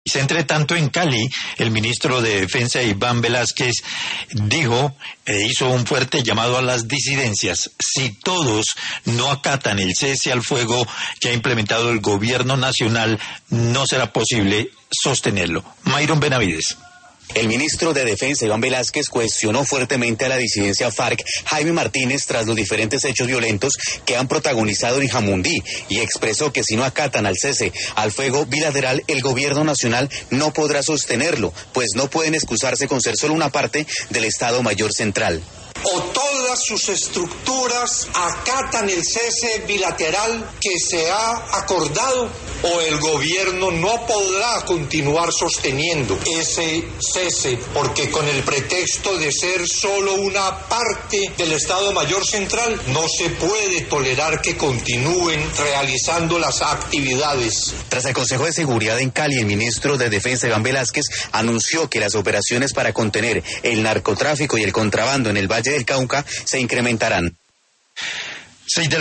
Entre tanto, en Cali, el ministro de Defensa, Iván Velásquez, dijo e hizo un fuerte llamado a las disidencias. Si todos no acatan el cese al fuego que ha implementado el gobierno nacional, no será posible sostenerlo. Mayron Benavides. El ministro de Defensa, Iván Velásquez, cuestionó fuertemente a la disidencia FARC, Jaime Martínez, tras los diferentes hechos violentos que han protagonizado en Jamundí, y expresó que si no acatan al cese al fuego bilateral, el gobierno nacional no podrá sostenerlo, pues no pueden excusarse con ser solo una parte del Estado Mayor Central. O todas sus estructuras acatan el cese bilateral que se ha acordado, o el gobierno no podrá continuar sosteniendo ese cese, porque con el pretexto de ser solo una parte del Estado Mayor Central, no se puede tolerar que continúen realizando las actividades. Tras el Consejo de Seguridad en Cali, el ministro de Defensa, Iván Velásquez, anunció que las operaciones para contener el narcotráfico y el contrabando en el Valle del Cauca se incrementarán.